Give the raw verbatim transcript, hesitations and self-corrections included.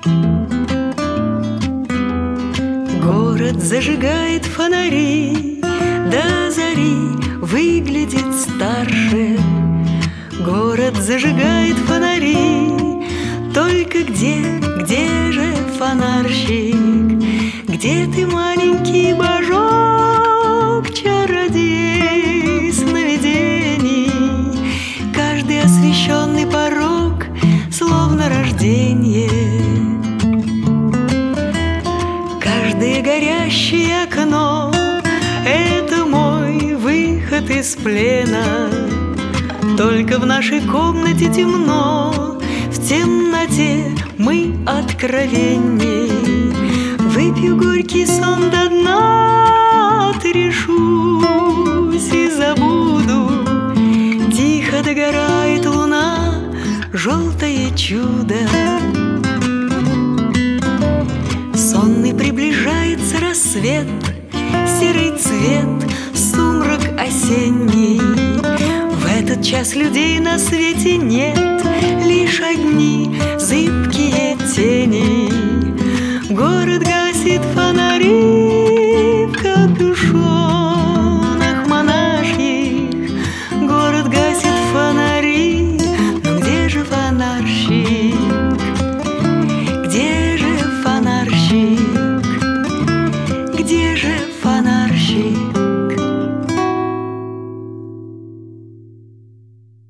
Город зажигает фонари, до зари выглядит старше. Город зажигает фонари, только где, где же фонарщик? Где ты, маленький божок, чародей сновидений? Каждый освещенный порог словно рождение, каждое горящее окно — это мой выход из плена. Только в нашей комнате темно, в темноте мы откровенней. Выпью горький сон до дна, отрешусь и забуду. Тихо догорает луна, желтое чудо. Сонный приближается рассвет, серый цвет, сумрак осенний. В этот час людей на свете нет, лишь одни зыбкие тени. Город гасит фонари,